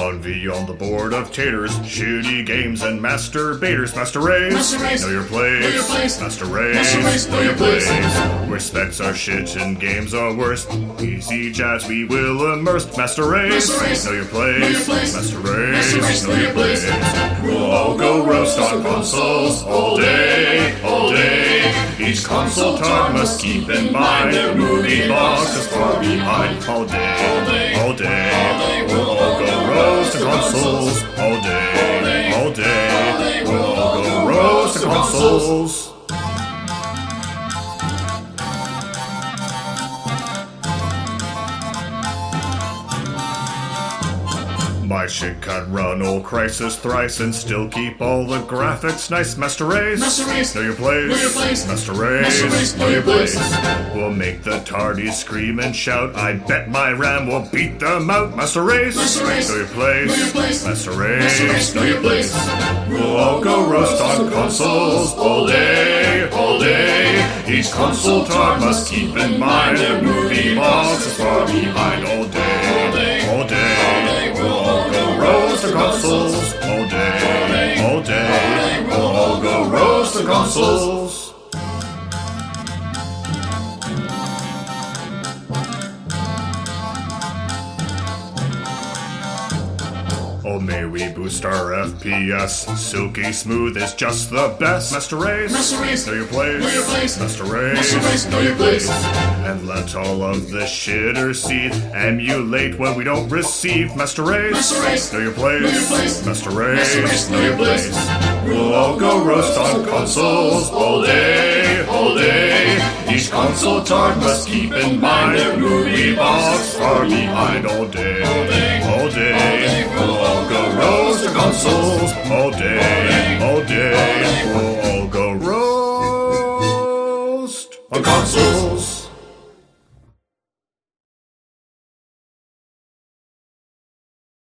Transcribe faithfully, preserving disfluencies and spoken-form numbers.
one v on the board of taters, shitty games and masturbators. Master Race, Master Race, know your place. know your place. Master Race, Master Race, know your place. Where specs are shit and games are worse. Easy jazz we will immerse. Master Race, Master Race, know your place. know your place. Master Race, Master Race, know your place. We'll all go roast on consoles all day, all day. Each console tart must keep in mind their movie box is far behind. All day, all day, we'll all go roast to consoles. All day, all day, we'll all go roast to consoles. My shit can run old Crisis thrice and still keep all the graphics nice. Master Race, Master Race, know your place. know your place. Master Race, Master Race, know your place. We'll make the tardies scream and shout. I bet my RAM will beat them out. Master Race, Master Race, know your place. know your place. Master Race, Master Race, know your place. We'll all go roast on consoles all day, all day. Each console tart must keep in mind their movie box is far behind. All day, all day, we'll all go roast to consoles all day, all day. We'll all go roast to consoles. Oh, may we boost our F P S. Silky smooth is just the best. Master Race, Master Race, know your place. know your place. Master Race, Master Race, know your place. And let all of the shitter seed emulate what we don't receive. Master Race, Master Race, know your place. know your place. Master Race, Master Race, know your place. We'll all go roast on consoles all day, all day. Each console tart must keep in mind their movie box far behind. All day, all day, we'll all go roast to consoles all day, all day. We'll all go roast on consoles.